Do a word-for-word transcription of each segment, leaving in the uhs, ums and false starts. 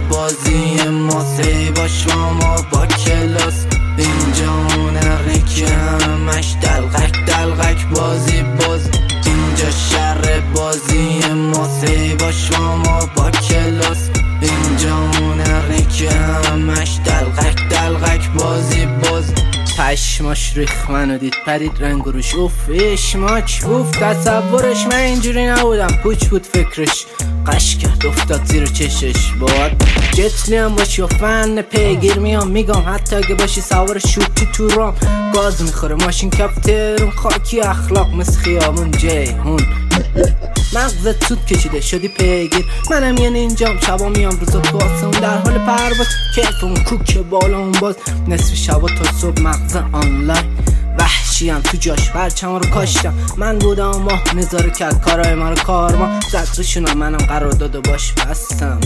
بازی ما سی باش ما با کلاس اینجا هنره که همش دلغک دلغک بازی باز اینجا شر بازی ما سی باش ما با کلاس اینجا هنره که همش دلغک دلغک بازی باز پشماش ریخ منو دید پرید رنگ و روش اوف اشماک اوف تصورش من اینجوری نبودم پوچ بود فکرش قش کرد افتاد زیر چشش باید جتلی هم باشی و فن پیگیر میام میگم حتی اگه باشی سوار شوتی تو رام گاز میخوره ماشین کفترون خاکی اخلاق مثل خیابون جیهون مغزت سود کشیده شدی پیگیر منم یه نینجام شبا میام روزا تو آسمون در حال پرواز کیفمون کوک بالا اون باز نصف شبا تا صبح مغز آنلاین وحشیم تو جاش پرچم رو کاشتم من بودم ماه نظاره کرد کارای ما رو کارما زد روشونم منم قرار داده باش بستم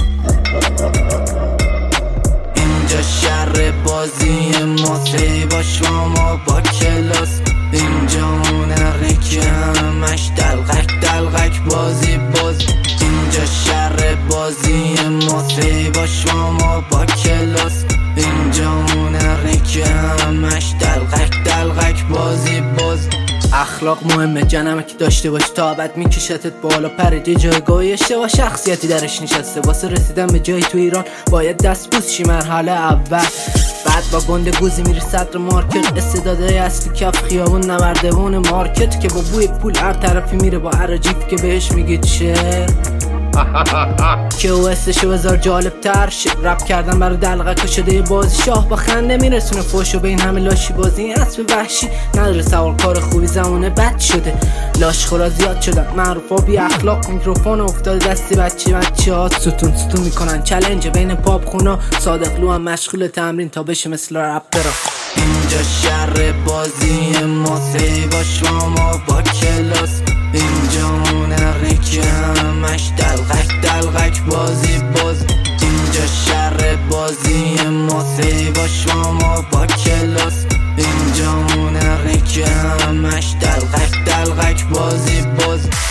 اینجا شر بازی ما سی باش ما با کلاس اینجا هنره که همش دلغک دلغک بازی باز اینجا شر بازی ما سی باش ما با کلاس اینجا هنره که همش دلغک دلغک بازی باز اخلاق مهمه جنمه که داشته باش تا بعد میکشتت بالا پرده جایگاهی اشتباه شخصیتی درش نشسته واسه رسیدن به جایی تو ایران باید دست بوس شی مرحله اول بعد با گنده گوزی میری صدر مارکت استعداده اصلی کف خیابون نوردوون مارکت که با بوی پول هر طرفی میره با عراجیف که بهش میگید شعر که او استشو بذار جالب تر شه رپ کردن برای دلغک شده بازی شاه با خنده میرسونه فوشو به این همه لاشی بازی این اسب وحشی نداره سوار کار خوبی زمانه بد شده لاش خورا زیاد شدن معروف ها بی اخلاق میکروفون افتاده دستی بچه بچه ها ستون ستون میکنن چلنج بین پاپ خونا صادق لو هم مشغول تمرین تا بشه مثل رپرها اینجا شر بازی ما سی باش ما با کلاس اینجا هنره که همش دلغک دلغک بازی باز اینجا شر بازی ما سی باش ما با کلاس اینجا هنره که همش دلغک دلغک بازی باز